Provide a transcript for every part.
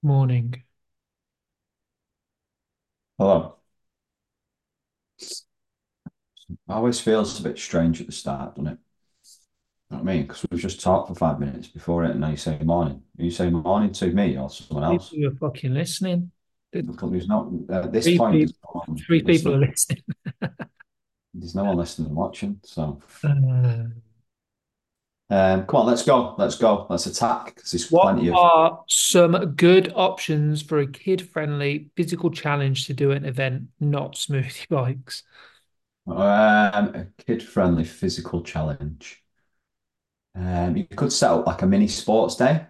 Morning. Hello. It always feels a bit strange at the start, doesn't it? You know what I mean? Because we've just talked for 5 minutes before it, and now you say morning. Are you saying morning to me or someone else? People are fucking listening. The There's not at this Three point. people, No one three people are listening. listening. There's no one listening and watching. So, Uh, come on, let's go. Let's go. Let's attack because there's what plenty of. are some good options for a kid-friendly physical challenge to do at an event, not smoothie bikes? A kid-friendly physical challenge. You could set up like a mini sports day.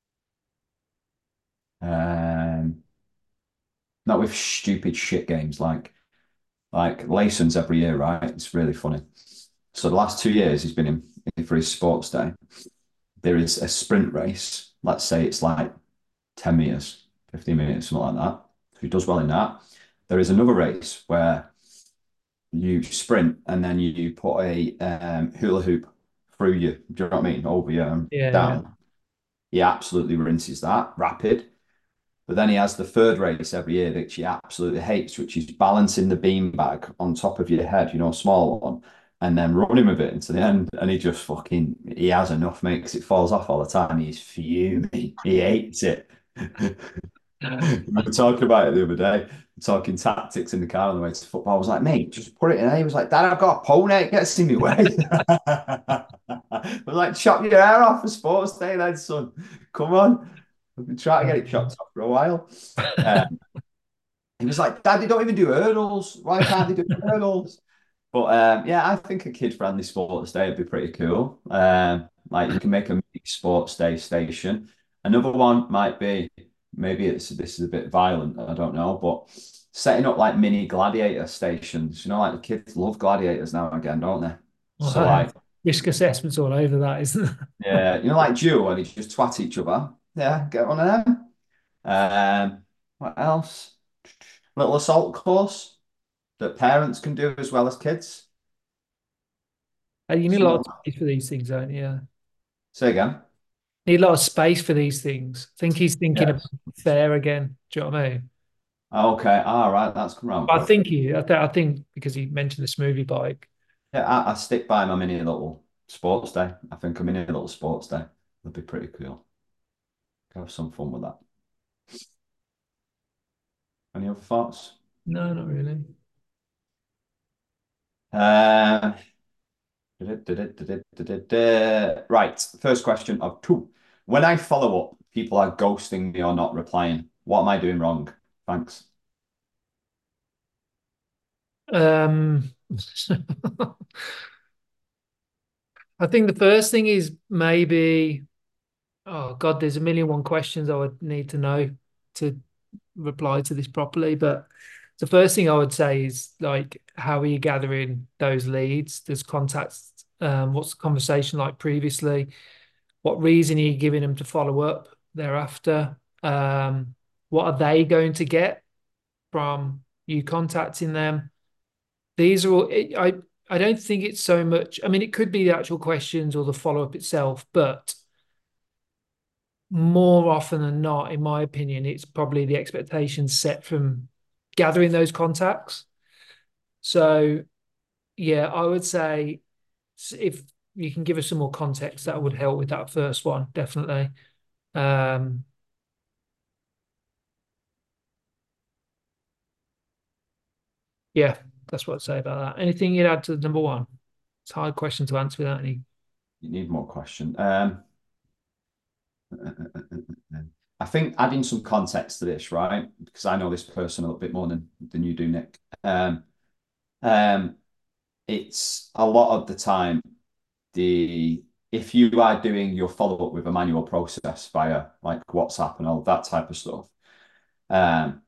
Um, not with stupid shit games like Leyson's every year, right? It's really funny. So the last 2 years he's been in for his sports day. There is a sprint race. Let's say it's like 10 meters, 15 minutes, something like that. So he does well in that. There is another race where you sprint and then you put a hula hoop through you. Do you know what I mean? Over you Yeah, yeah. down. He absolutely rinses that rapid. But then he has the third race every year that he absolutely hates, which is balancing the beanbag on top of your head, a small one, and then running with it into the end. And he just he has enough, mate, because it falls off all the time. He's fuming. He hates it. We were talking about it the other day, talking tactics in the car on the way to football. I was like, mate, just put it in. He was like, Dad, I've got a pony. It gets in my way. I was like, chop your hair off for sports day then, son. Come on. We've been trying to get it chopped off for a while. He was like, Dad, they don't even do hurdles. Why can't they do hurdles? But yeah, I think a kid-friendly sports day would be pretty cool. Like you can make a mini sports day station. Another one might be maybe this is a bit violent, I don't know, but setting up like mini gladiator stations. Like the kids love gladiators now and again, don't they? So Well, like, risk assessments all over that, isn't it? yeah, like duel where they just twat each other. Yeah, get one of them. What else? Little assault course that parents can do as well as kids. You need a lot Something of like space for these things, don't you? Yeah. Say again. Need a lot of space for these things. I think he's thinking about Yes. fair again. Do you know what I mean? Okay. All right. That's come around I quick. think I think because he mentioned the smoothie bike. Yeah, I stick by my mini little sports day. I think a mini little sports day would be pretty cool. Have some fun with that. Any other thoughts? No, not really. Uh, right. First question of two. When I follow up, people are ghosting me or not replying. What am I doing wrong? Thanks. Um, I think the first thing is maybe, oh God, there's a million one questions I would need to know to reply to this properly. But the first thing I would say is like, how are you gathering those leads? There's contacts. What's the conversation like previously? What reason are you giving them to follow up thereafter? What are they going to get from you contacting them? These are all, I don't think it's so much, I mean, it could be the actual questions or the follow-up itself, but more often than not, in my opinion, it's probably the expectations set from gathering those contacts. So, yeah, I would say if you can give us some more context, that would help with that first one, definitely. Um, yeah, that's what I'd say about that. Anything you'd add to number one? It's a hard question to answer without any. You need more question. I think adding some context to this, right? Because I know this person a little bit more than you do, Nick. Um, it's a lot of the time the if you are doing your follow up with a manual process via like WhatsApp and all that type of stuff, um,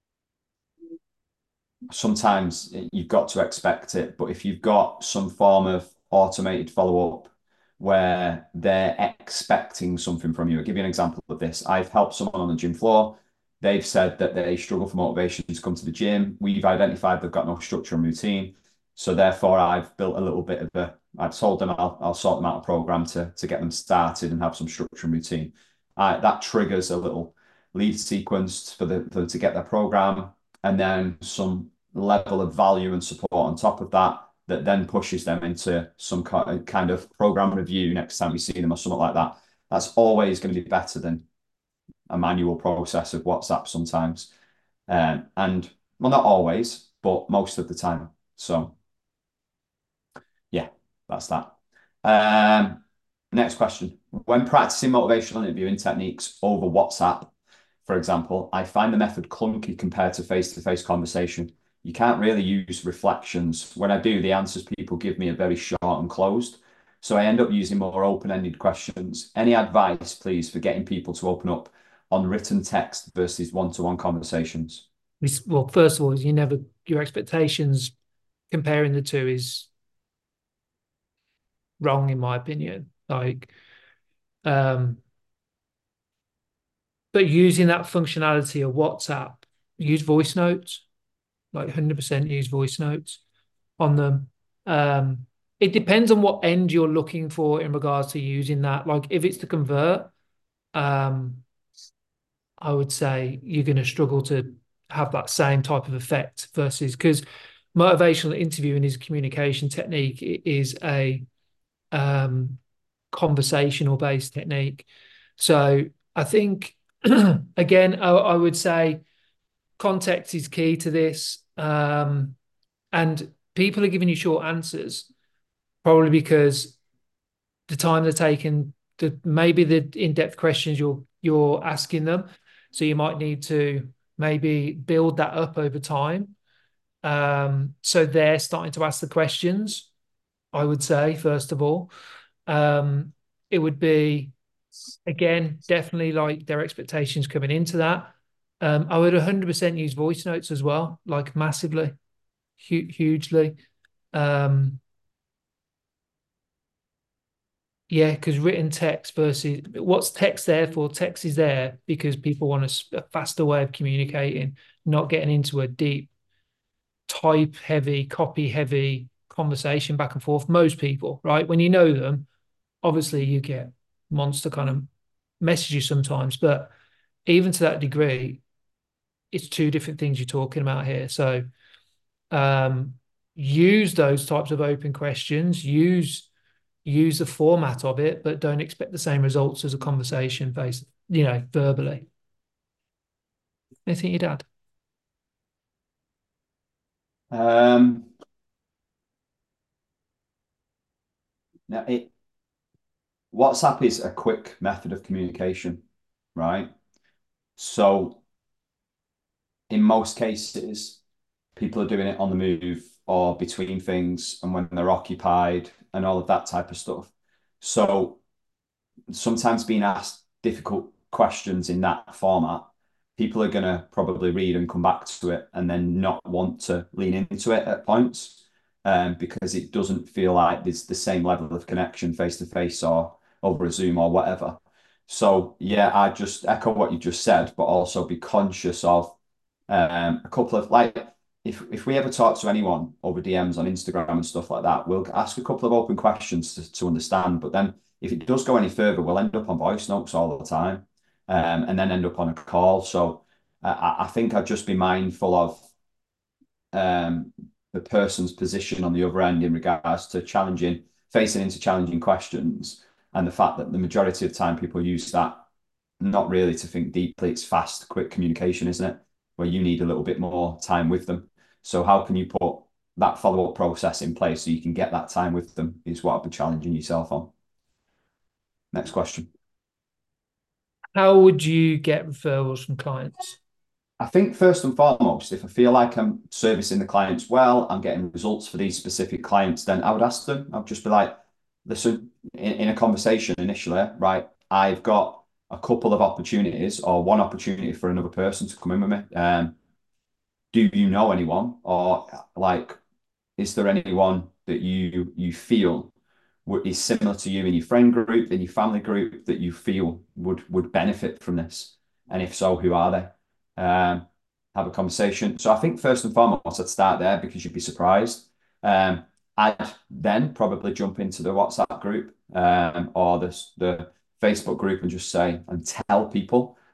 sometimes you've got to expect it. But if you've got some form of automated follow up where they're expecting something from you, I'll give you an example of this. I've helped someone on the gym floor. They've said that they struggle for motivation to come to the gym. We've identified they've got no structure and routine. So therefore, I've built a little bit of I've told them I'll sort them out a program to get them started and have some structure and routine. That triggers a little. lead sequenced for to get their program, and then some level of value and support on top of that that then pushes them into some kind of program review next time we see them or something like that. That's always going to be better than a manual process of WhatsApp sometimes. And well, not always, but most of the time. So yeah, that's that. Um, Next question. When practicing motivational interviewing techniques over WhatsApp, for example, I find the method clunky compared to face-to-face conversation. You can't really use reflections. When I do, the answers people give me are very short and closed. So I end up using more open-ended questions. Any advice, please, for getting people to open up on written text versus one-to-one conversations? Well, first of all, your expectations comparing the two is wrong in my opinion. Um, but using that functionality of WhatsApp, use voice notes, like 100% use voice notes on them. It depends on what end you're looking for in regards to using that. Like if it's to convert, um, I would say you're going to struggle to have that same type of effect versus because motivational interviewing is a communication technique. It is a um, conversational based technique. So I think again, I would say context is key to this. And people are giving you short answers, probably because the time they're taking, maybe the in-depth questions you're asking them. So you might need to maybe build that up over time. So they're starting to ask the questions, I would say, first of all. Um, it would be, again, definitely like their expectations coming into that. I would 100% use voice notes as well, like massively, hugely. Um, Yeah, because written text versus what's text there for? Text is there because people want a faster way of communicating, not getting into a deep, type heavy, copy heavy conversation back and forth. Most people, right? When you know them, obviously you get monster kind of messages sometimes, but even to that degree, it's two different things you're talking about here. So um, use those types of open questions, use the format of it, but don't expect the same results as a conversation based, verbally. Anything you'd add? Um, Now, WhatsApp is a quick method of communication, right? So in most cases, people are doing it on the move or between things and when they're occupied and all of that type of stuff. So sometimes being asked difficult questions in that format, people are going to probably read and come back to it and then not want to lean into it at points because it doesn't feel like there's the same level of connection face to face or over a Zoom or whatever. So yeah, I just echo what you just said, but also be conscious of a couple of like if we ever talk to anyone over DMs on Instagram and stuff like that, we'll ask a couple of open questions to understand. But then if it does go any further, we'll end up on voice notes all the time, and then end up on a call. So I think I'd just be mindful of um, the person's position on the other end in regards to facing into challenging questions, and the fact that the majority of the time people use that not really to think deeply. It's fast, quick communication, isn't it? Where you need a little bit more time with them. So how can you put that follow-up process in place so you can get that time with them is what I've been challenging yourself on. Next question. How would you get referrals from clients? I think first and foremost, if I feel like I'm servicing the clients well, I'm getting results for these specific clients, then I would ask them. I'd just be like, listen, in a conversation initially, right? I've got a couple of opportunities or one opportunity for another person to come in with me. Do you know anyone, or like, is there anyone that you feel is similar to you in your friend group, in your family group, that you feel would benefit from this? And if so, who are they? Have a conversation. So I think first and foremost, I'd start there because you'd be surprised. I'd then probably jump into the WhatsApp group or the Facebook group and just say and tell people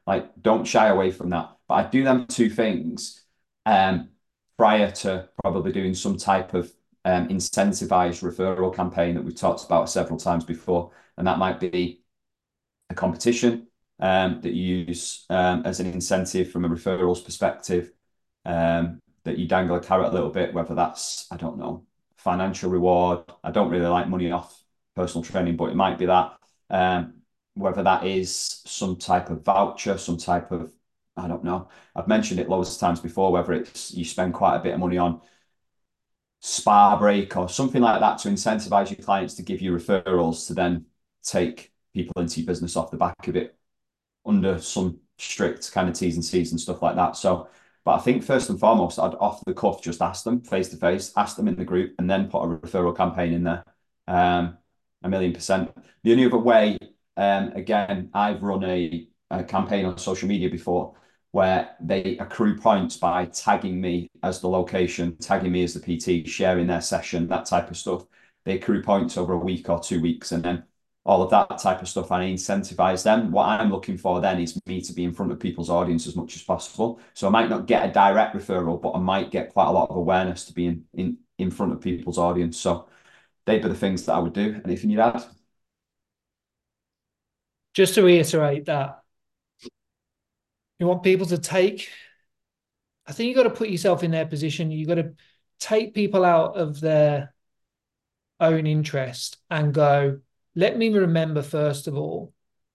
Like, don't shy away from that. But I do them two things um, prior to probably doing some type of incentivized referral campaign that we've talked about several times before. And that might be a competition that you use as an incentive from a referrals perspective, that you dangle a carrot a little bit, whether that's, I don't know, financial reward. I don't really like money off personal training, but it might be that. Whether that is some type of voucher, some type of, I don't know. I've mentioned it loads of times before, whether it's you spend quite a bit of money on spa break or something like that to incentivize your clients to give you referrals to then take people into your business off the back of it under some strict kind of T's and C's and stuff like that. So, but I think first and foremost, I'd off the cuff just ask them face to face, ask them in the group, and then put a referral campaign in there. 1,000,000%. The only other way, again, I've run a campaign on social media before where they accrue points by tagging me as the location, tagging me as the PT, sharing their session, that type of stuff. They accrue points over a week or 2 weeks, and then all of that type of stuff. I incentivize them. What I'm looking for then is me to be in front of people's audience as much as possible. So I might not get a direct referral, but I might get quite a lot of awareness to be in front of people's audience. So they'd be the things that I would do. Anything you'd add? Just to reiterate that, you want people to take, I think you've got to put yourself in their position. You've got to take people out of their own interest and go, let me remember, first of all,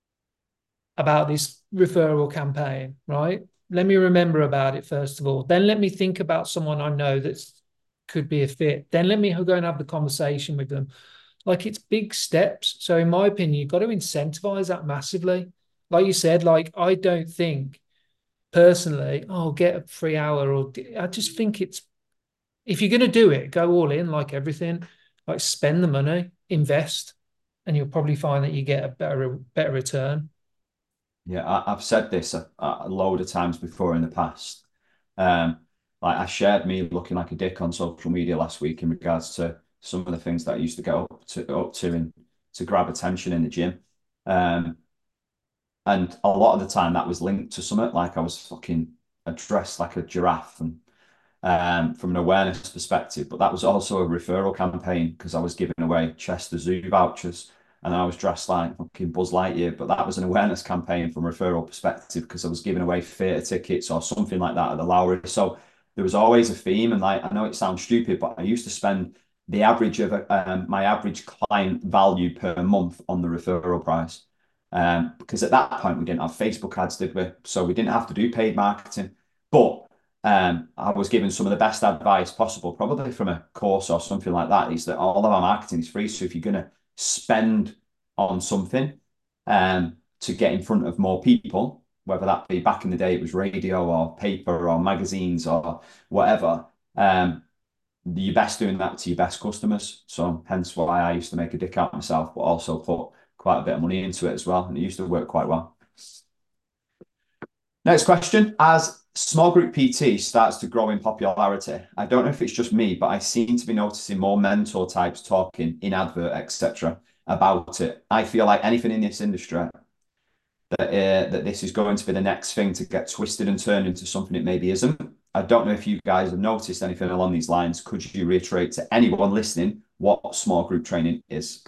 about this referral campaign, right? Let me remember about it, first of all. Then let me think about someone I know that could be a fit. Then let me go and have the conversation with them. Like, it's big steps. So in my opinion, you've got to incentivize that massively. Like you said, like, I don't think personally, oh, get a free hour, or I just think it's, if you're going to do it, go all in, like everything, like spend the money, invest, and you'll probably find that you get a better return. Yeah, I've said this a load of times before in the past. Um, like I shared me looking like a dick on social media last week in regards to some of the things that I used to go up to and to grab attention in the gym. Um, and a lot of the time that was linked to something like I was fucking dressed like a giraffe and from an awareness perspective. But that was also a referral campaign because I was giving away Chester Zoo vouchers and I was dressed like fucking Buzz Lightyear. But that was an awareness campaign from a referral perspective because I was giving away theatre tickets or something like that at the Lowry. So there was always a theme. And like, I know it sounds stupid, but I used to spend the average of my average client value per month on the referral price. Because at that point we didn't have Facebook ads, did we? So we didn't have to do paid marketing. But I was given some of the best advice possible, probably from a course or something like that, is that all of our marketing is free. So if you're going to spend on something to get in front of more people, whether that be back in the day, it was radio or paper or magazines or whatever, you're best doing that to your best customers. So hence why I used to make a dick out of myself, but also put quite a bit of money into it as well. And it used to work quite well. Next question. As small group PT starts to grow in popularity, I don't know if it's just me, but I seem to be noticing more mentor types talking in advert, etc., about it. I feel like anything in this industry that this is going to be the next thing to get twisted and turned into something it maybe isn't. I don't know if you guys have noticed anything along these lines. Could you reiterate to anyone listening what small group training is?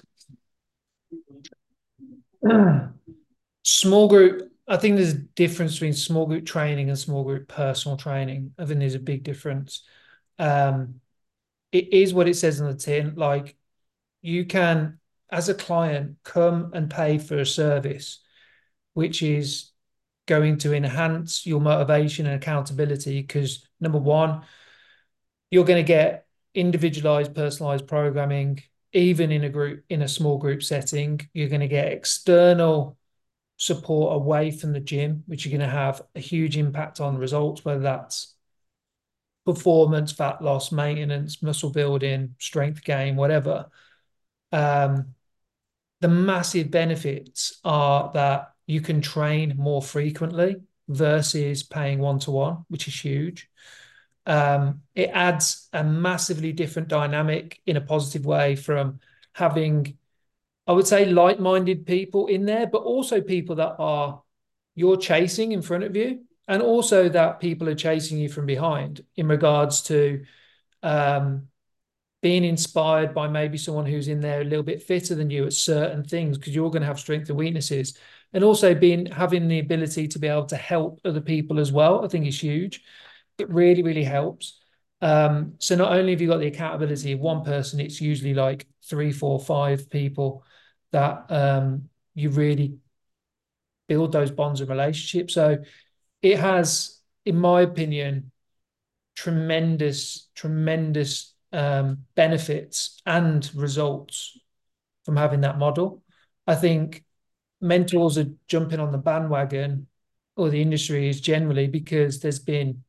Small group, I think there's a difference between small group training and small group personal training. I think there's a big difference. Um, it is what it says on the tin. Like, you can, as a client, come and pay for a service which is going to enhance your motivation and accountability, because number one, you're going to get individualized, personalized programming. Even in a group, in a small group setting, you're going to get external support away from the gym, which are going to have a huge impact on results, whether that's performance, fat loss, maintenance, muscle building, strength gain, whatever. Um, the massive benefits are that you can train more frequently versus paying one-to-one, which is huge. It adds a massively different dynamic in a positive way from having, I would say, like-minded people in there, but also people that are you're chasing in front of you, and also that people are chasing you from behind in regards to um, being inspired by maybe someone who's in there a little bit fitter than you at certain things, because you're going to have strengths and weaknesses, and also being having the ability to be able to help other people as well. I think is huge. It really, really helps. So not only have you got the accountability of one person, it's usually like three, four, five people that you really build those bonds and relationships. So it has, in my opinion, tremendous, tremendous benefits and results from having that model. I think mentors are jumping on the bandwagon, or the industry is generally, because there's been,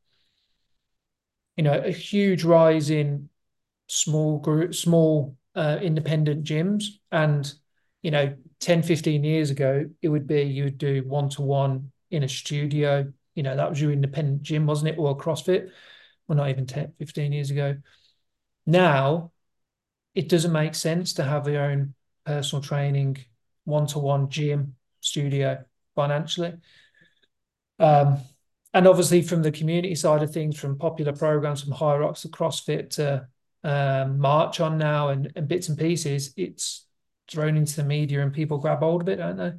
a huge rise in small independent gyms. And 10, 15 years ago, it would be, you would do one-to-one in a studio. That was your independent gym, wasn't it? Or CrossFit. Well, not even 10, 15 years ago. Now it doesn't make sense to have your own personal training one-to-one gym studio financially. um, and obviously from the community side of things, from popular programs, from High Rocks to CrossFit to March On now, and bits and pieces, it's thrown into the media and people grab hold of it, don't they?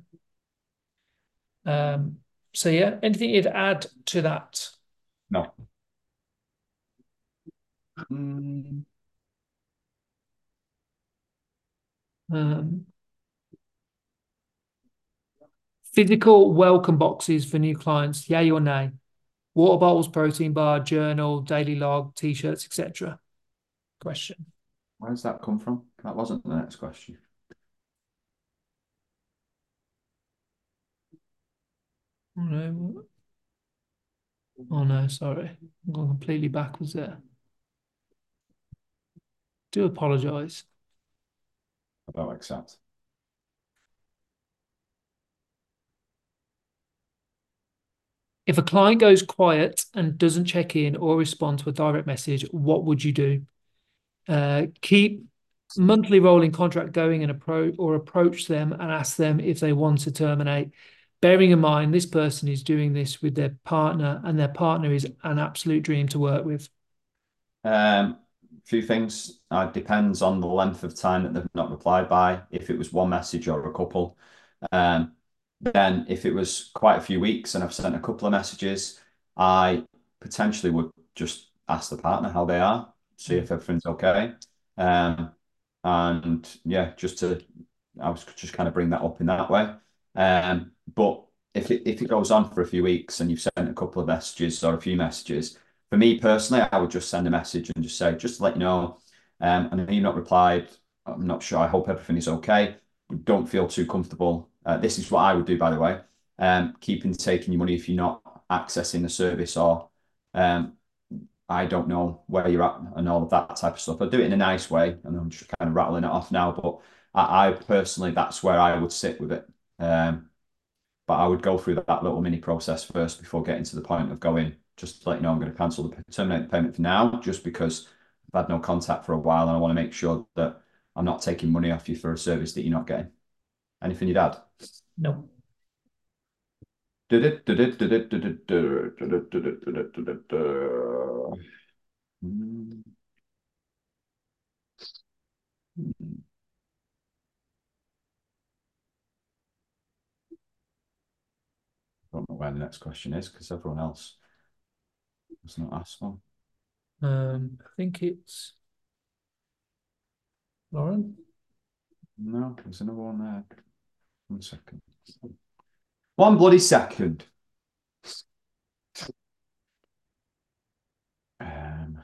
So yeah, anything you'd add to that? No. Mm, Um, Physical welcome boxes for new clients, yay or nay? Water bottles, protein bar, journal, daily log, t-shirts, etc. Question. where does that come from? That wasn't the next question. Oh no, oh no, sorry. I'm going completely backwards there. Do apologise. I don't accept. If a client goes quiet and doesn't check in or respond to a direct message, what would you do? Keep monthly rolling contract going and approach them and ask them if they want to terminate. Bearing in mind, this person is doing this with their partner, and their partner is an absolute dream to work with. Few things. Depends on the length of time that they've not replied by. If it was one message or a couple, um, then if it was quite a few weeks and I've sent a couple of messages, I potentially would just ask the partner how they are, see if everything's okay. Um, and yeah, I was just kind of bring that up in that way. But if it goes on for a few weeks and you've sent a couple of messages or a few messages, for me personally, I would just send a message and just say, just to let you know, I know you've not replied. I'm not sure. I hope everything is okay. Don't feel too comfortable. This is what I would do, by the way. Keeping taking your money if you're not accessing the service, or um, I don't know where you're at and all of that type of stuff. I do it in a nice way, and I'm just kind of rattling it off now. But I personally, that's where I would sit with it. But I would go through that little mini process first before getting to the point of going, just to let you know, I'm going to terminate the payment for now, just because I've had no contact for a while and I want to make sure that I'm not taking money off you for a service that you're not getting. Anything you'd add? No. I don't know where the next question is because everyone else has not asked one. I think it's Lauren. No, there's another one there. 1 second. One bloody second. Um,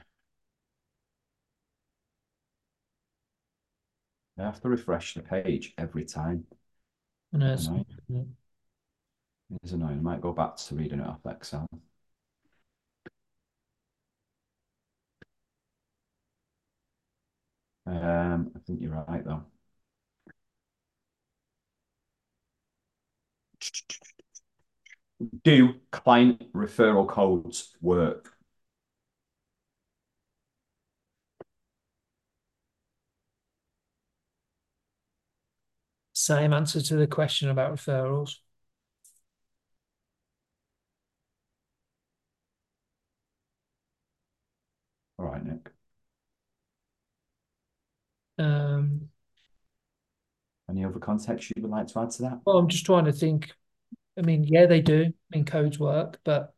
I have to refresh the page every time. No, Bit annoying. It's annoying. I might go back to reading it off Excel. I think you're right though. Do client referral codes work? same answer to the question about referrals. Any other context you would like to add to that? Well, I'm just trying to think. I mean, yeah, they do. I mean, codes work, but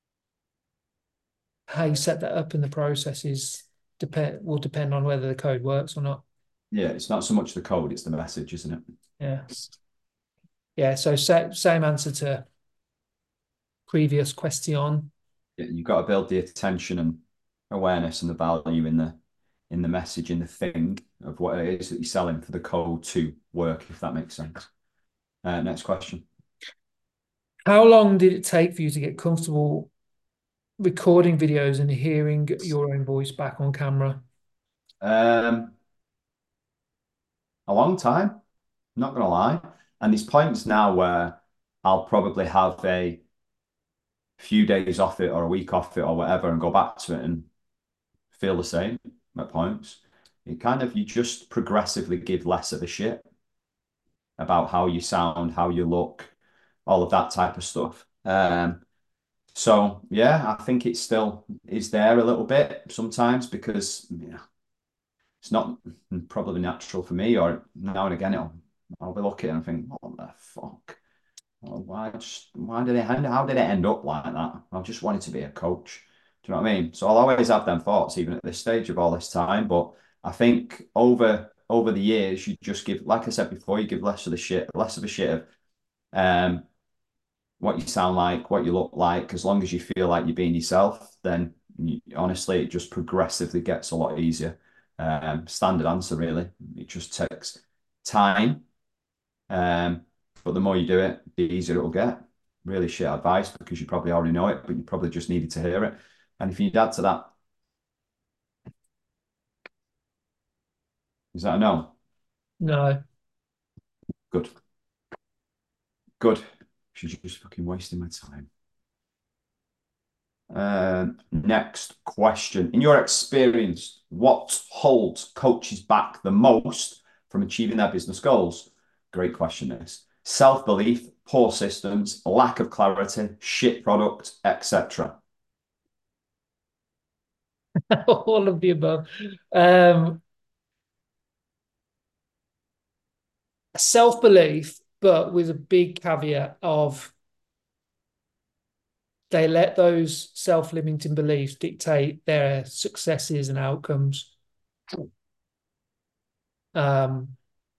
how you set that up in the processes depend on whether the code works or not. Yeah, it's not so much the code, it's the message, isn't it? Yeah. Yeah. So same answer to previous question. Yeah, you've got to build the attention and awareness and the value in the message, in the thing of what it is that you're selling for the code to work, if that makes sense. Next question. How long did it take for you to get comfortable recording videos and hearing your own voice back on camera? Um, a long time, not gonna lie. And there's points now where I'll probably have a few days off it or a week off it or whatever and go back to it and feel the same at points. It kind of, you just progressively give less of a shit about how you sound, how you look, all of that type of stuff. So yeah, I think it still is there a little bit sometimes because it's not probably natural for me, or now and again I'll be looking and think, what the fuck? Why did it end? How did it end up like that? I just wanted to be a coach. Do you know what I mean? So I'll always have them thoughts, even at this stage of all this time. But I think over the years, you just give, like I said before, you give less of a shit of um what you sound like, what you look like. As long as you feel like you're being yourself, then honestly, it just progressively gets a lot easier. Standard answer, really. It just takes time. Um, but the more you do it, the easier it'll get. Really shit advice because you probably already know it, but you probably just needed to hear it. And if you add to that, is that a no? No. Good. Good. She's just fucking wasting my time. Next question. In your experience, what holds coaches back the most from achieving their business goals? Great question, this. Self-belief, poor systems, lack of clarity, shit product, etc. All of the above. Um, Self-belief, but with a big caveat of they let those self-limiting beliefs dictate their successes and outcomes. Um,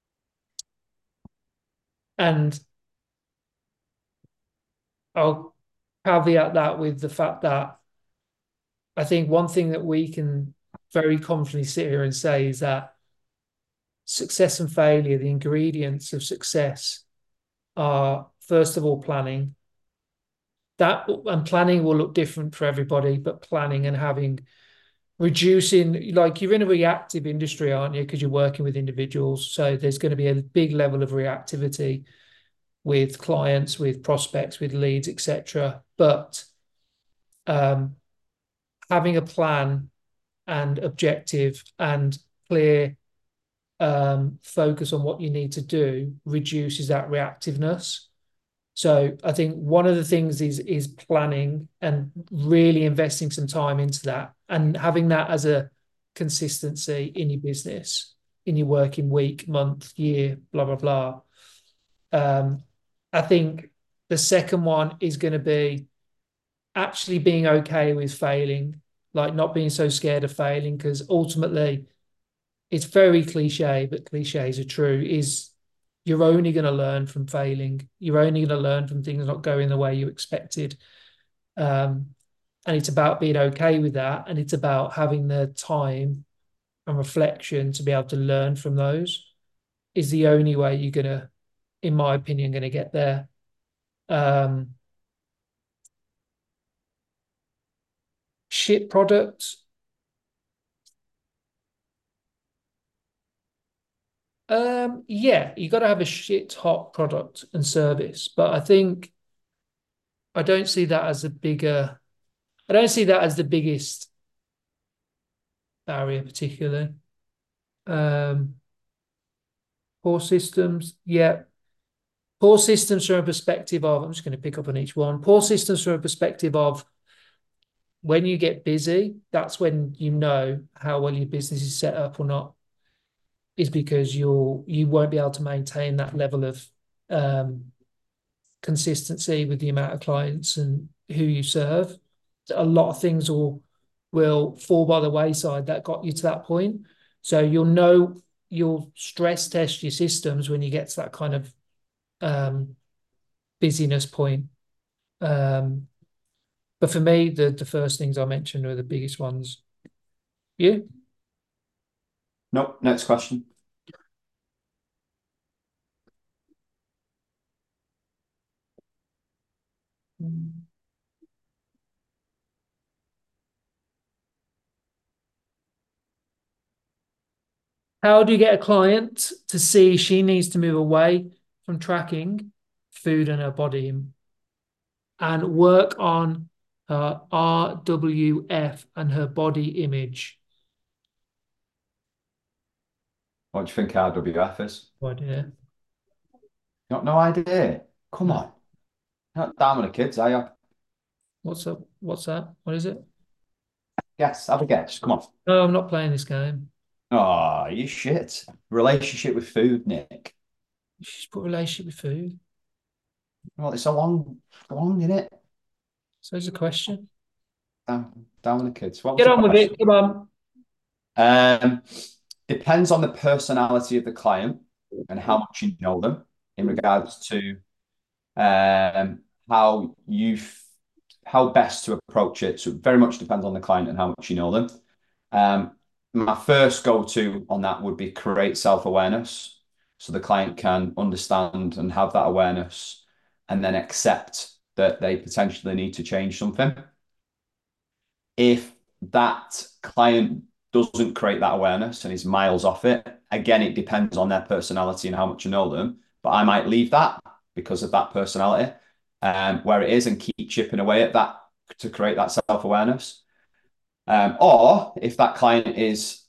and I'll caveat that with the fact that I think one thing that we can very confidently sit here and say is that success and failure, the ingredients of success are, first of all, planning. That and planning will look different for everybody, but planning and having reducing, like you're in a reactive industry, aren't you? Because you're working with individuals. So there's going to be a big level of reactivity with clients, with prospects, with leads, etc. But um, having a plan and objective and clear focus on what you need to do reduces that reactiveness. So I think one of the things is planning and really investing some time into that and having that as a consistency in your business, in your working week, month, year, blah, blah, blah. Um, I think the second one is going to be actually being okay with failing, like not being so scared of failing, because ultimately it's very cliche, but cliches are true, is you're only going to learn from failing. You're only going to learn from things not going the way you expected. Um, and it's about being okay with that. And it's about having the time and reflection to be able to learn from those is the only way you're going to, in my opinion, going to get there. Um, Shit products. Yeah, you got to have a shit hot product and service, but I think I don't see that as a bigger. I don't see that as the biggest barrier, particularly. Um, Poor systems, yeah. Poor systems from a perspective of. I'm just going to pick up on each one. Poor systems from a perspective of when you get busy. That's when you know how well your business is set up or not. is because you won't be able to maintain that level of consistency with the amount of clients and who you serve. A lot of things will fall by the wayside that got you to that point. So you'll stress test your systems when you get to that kind of busyness point. But for me, the first things I mentioned are the biggest ones. You? Nope. Next question. How do you get a client to see she needs to move away from tracking food and her body and work on her RWF and her body image? What do you think RWF is? What, yeah. Got no idea. Come No. on. You're not down with the kids, are you? What's up? What's that? What is it? Yes, have a guess. Come on. No, I'm not playing this game. Oh, you shit. Relationship with food, Nick. You just put relationship with food. Well, it's a long, isn't it? So it's a question. Down with the kids. What was Get the on with question? it. Come on. Um, Depends on the personality of the client and how much you know them in regards to um, how you how best to approach it. So it very much depends on the client and how much you know them. Um, my first go-to on that would be create self-awareness, so the client can understand and have that awareness, and then accept that they potentially need to change something. If that client doesn't create that awareness and is miles off it, again, it depends on their personality and how much you know them. But I might leave that because of that personality, where it is, and keep chipping away at that to create that self awareness. Or if that client is,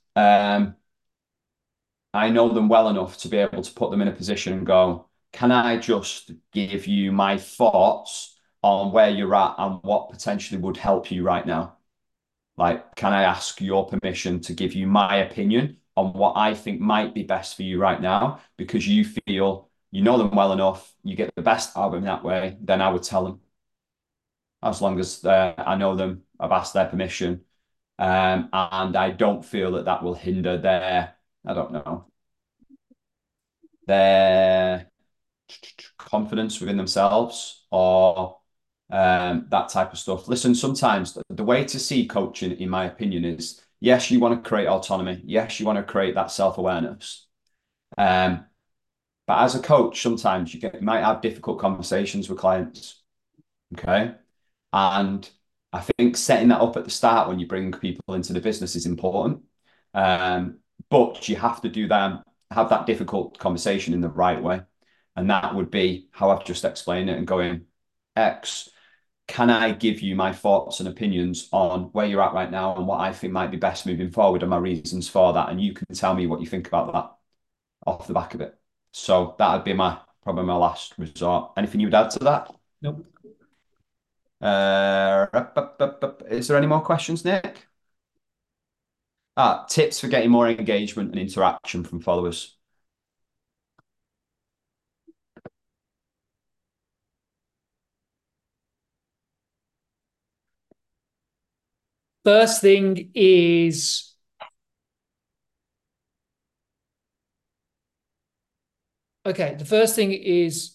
I know them well enough to be able to put them in a position and go, can I just give you my thoughts on where you're at and what potentially would help you right now? Like, can I ask your permission to give you my opinion on what I think might be best for you right now? Because you feel you know them well enough, you get the best out of them that way, then I would tell them. As long as I know them, I've asked their permission, and I don't feel that that will hinder their, I don't know, their confidence within themselves or that type of stuff. Listen, sometimes the way to see coaching, in my opinion, is yes, you want to create autonomy. Yes, you want to create that self-awareness. Um, but as a coach, sometimes you might have difficult conversations with clients. Okay. And I think setting that up at the start when you bring people into the business is important. Um, but you have to have that difficult conversation in the right way. And that would be how I've just explained it and going, X, can I give you my thoughts and opinions on where you're at right now and what I think might be best moving forward and my reasons for that? And you can tell me what you think about that off the back of it. So that'd be probably my last resort. Anything you would add to that? Nope. Is there any more questions, Nick? Tips for getting more engagement and interaction from followers. First thing is okay. The first thing is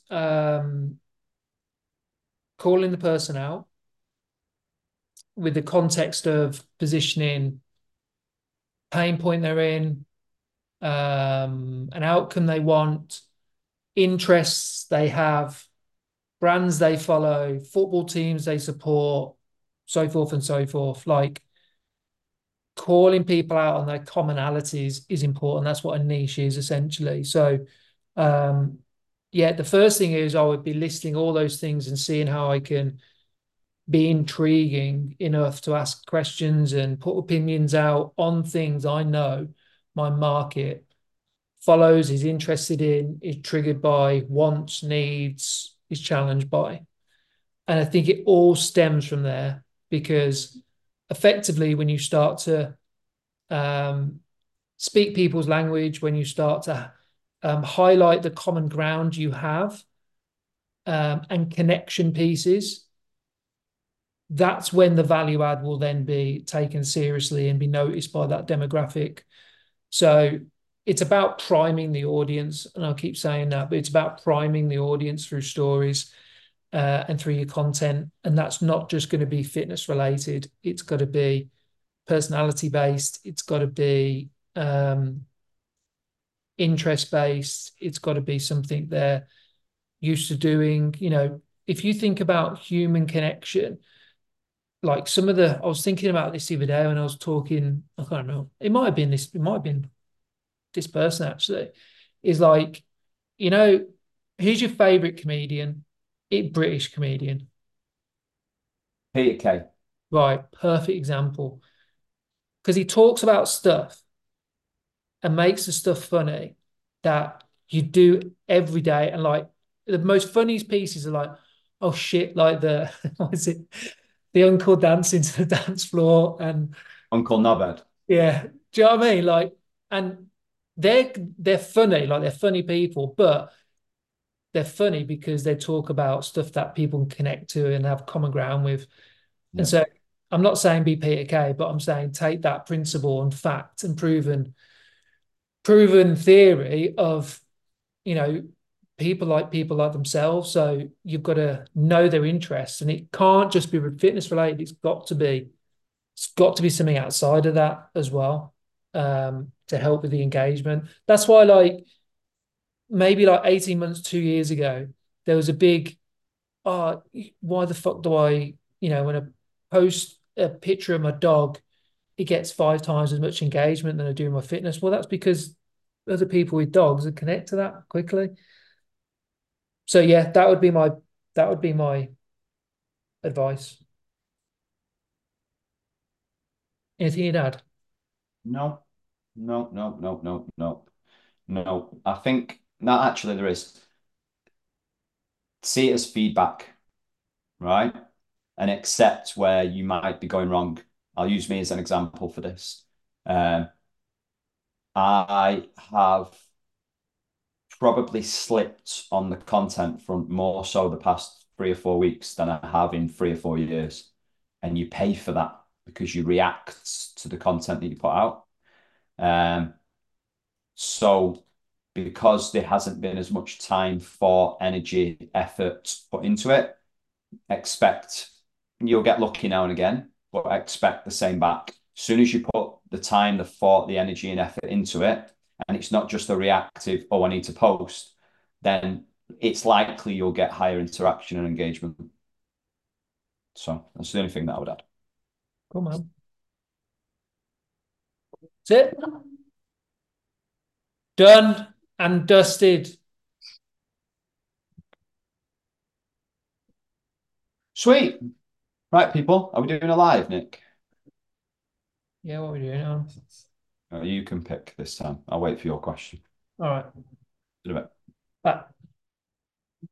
calling the person out with the context of positioning, pain point they're in, an outcome they want, interests they have, brands they follow, football teams they support, so forth and so forth. Like calling people out on their commonalities is important. That's what a niche is essentially. So, yeah, the first thing is I would be listing all those things and seeing how I can be intriguing enough to ask questions and put opinions out on things I know my market follows, is interested in, is triggered by, wants, needs, is challenged by. And I think it all stems from there because effectively, when you start to speak people's language, when you start to highlight the common ground you have, and connection pieces, that's when the value add will then be taken seriously and be noticed by that demographic. So it's about priming the audience, and I'll keep saying that, but it's about priming the audience through stories, and through your content. And that's not just going to be fitness related. It's got to be personality based. It's got to be interest based. It's got to be something they're used to doing. If you think about human connection, like I was thinking about this the other day when I was talking, I can't remember. It might have been this person actually, is like, you know, who's your favorite comedian? British comedian. Peter Kay. Right, perfect example. Because he talks about stuff and makes the stuff funny that you do every day. And like the most funniest pieces are like, oh shit, like the what is it? The uncle dancing to the dance floor. And Uncle Nobed. yeah, do you know what I mean? Like, and they're funny, like they're funny people, but they're funny because they talk about stuff that people can connect to and have common ground with. And Yeah. so I'm not saying be Peter Kay, but I'm saying take that principle and fact and proven theory of, you know, people like themselves. So you've got to know their interests, and it can't just be fitness related. It's got to be something outside of that as well, to help with the engagement. That's why, like, maybe like 18 months, 2 years ago, there was a big, oh, why the fuck do I, when I post a picture of my dog, it gets 5 times as much engagement than I do my fitness. Well, that's because other people with dogs that connect to that quickly. So yeah, that would be my advice. Anything you'd add? No, no, no, no, no, no, no. I think no, actually there is. See it as feedback, right? And accept where you might be going wrong. I'll use me as an example for this. Um, I have probably slipped on the content front more so the past 3 or 4 weeks than I have in 3 or 4 years. And you pay for that because you react to the content that you put out. Um, so because there hasn't been as much time, thought, energy, effort put into it, expect you'll get lucky now and again, but expect the same back. As soon as you put the time, the thought, the energy and effort into it, and it's not just a reactive, oh, I need to post, then it's likely you'll get higher interaction and engagement. So that's the only thing that I would add. Come on. That's it. Done and dusted. Sweet. Right, people. Are we doing a live, Nick? Yeah, what are we doing now? You can pick this time. I'll wait for your question. All right. In a bit. Bye.